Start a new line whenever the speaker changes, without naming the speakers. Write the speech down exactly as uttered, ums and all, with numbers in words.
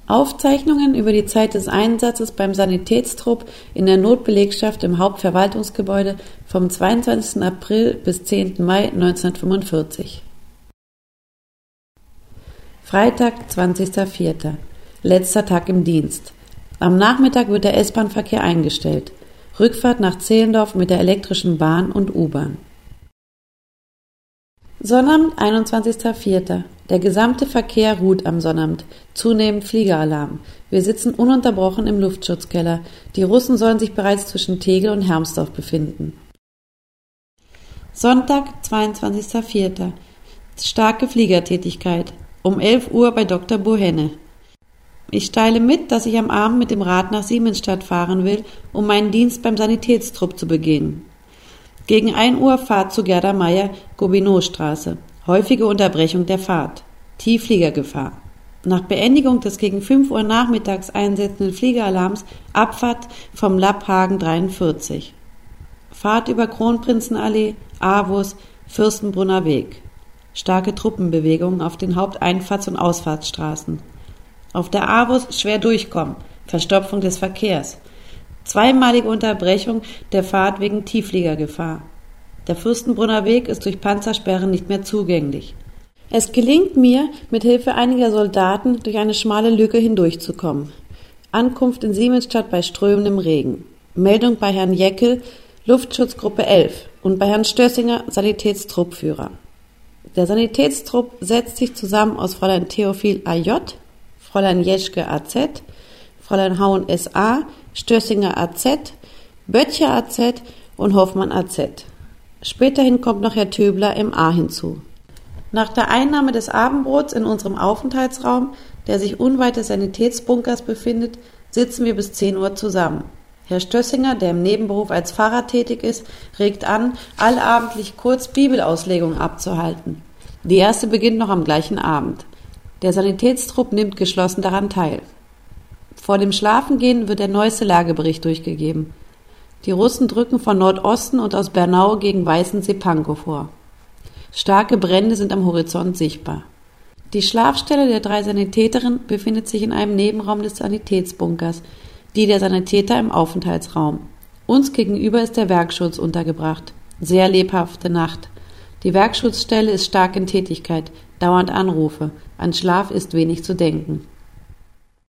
Aufzeichnungen über die Zeit des Einsatzes beim Sanitätstrupp in der Notbelegschaft im Hauptverwaltungsgebäude vom zweiundzwanzigsten April bis zehnten Mai neunzehnhundertfünfundvierzig. Freitag, zwanzigster vierter Letzter Tag im Dienst. Am Nachmittag wird der S-Bahn-Verkehr eingestellt. Rückfahrt nach Zehlendorf mit der elektrischen Bahn und U-Bahn. Sonnabend, einundzwanzigster vierter Der gesamte Verkehr ruht am Sonnabend. Zunehmend Fliegeralarm. Wir sitzen ununterbrochen im Luftschutzkeller. Die Russen sollen sich bereits zwischen Tegel und Hermsdorf befinden. Sonntag, zweiundzwanzigster vierter Starke Fliegertätigkeit. Um elf Uhr bei Doktor Bohenne. Ich teile mit, dass ich am Abend mit dem Rad nach Siemensstadt fahren will, um meinen Dienst beim Sanitätstrupp zu begehen. Gegen ein Uhr Fahrt zu Gerda Meyer, Gobineaustraße. Häufige Unterbrechung der Fahrt. Tieffliegergefahr. Nach Beendigung des gegen fünf Uhr nachmittags einsetzenden Fliegeralarms Abfahrt vom Lapphagen dreiundvierzig. Fahrt über Kronprinzenallee, Avus, Fürstenbrunner Weg. Starke Truppenbewegungen auf den Haupteinfahrts- und Ausfahrtsstraßen. Auf der Avus schwer durchkommen, Verstopfung des Verkehrs. Zweimalige Unterbrechung der Fahrt wegen Tieffliegergefahr. Der Fürstenbrunner Weg ist durch Panzersperren nicht mehr zugänglich. Es gelingt mir, mit Hilfe einiger Soldaten durch eine schmale Lücke hindurchzukommen. Ankunft in Siemensstadt bei strömendem Regen. Meldung bei Herrn Jeckel, Luftschutzgruppe elf und bei Herrn Stössinger, Sanitätstruppführer. Der Sanitätstrupp setzt sich zusammen aus Fräulein Theophil A J, Fräulein Jeschke A Z, Fräulein Hauen S A, Stössinger A Z, Böttcher A Z und Hoffmann A Z. Späterhin kommt noch Herr Töbler M A hinzu. Nach der Einnahme des Abendbrots in unserem Aufenthaltsraum, der sich unweit des Sanitätsbunkers befindet, sitzen wir bis zehn Uhr zusammen. Herr Stössinger, der im Nebenberuf als Pfarrer tätig ist, regt an, allabendlich kurz Bibelauslegungen abzuhalten. Die erste beginnt noch am gleichen Abend. Der Sanitätstrupp nimmt geschlossen daran teil. Vor dem Schlafengehen wird der neueste Lagebericht durchgegeben. Die Russen drücken von Nordosten und aus Bernau gegen Weißensee-Pankow vor. Starke Brände sind am Horizont sichtbar. Die Schlafstelle der drei Sanitäterinnen befindet sich in einem Nebenraum des Sanitätsbunkers, die der Sanitäter im Aufenthaltsraum. Uns gegenüber ist der Werkschutz untergebracht. Sehr lebhafte Nacht. Die Werkschutzstelle ist stark in Tätigkeit, dauernd Anrufe. An Schlaf ist wenig zu denken.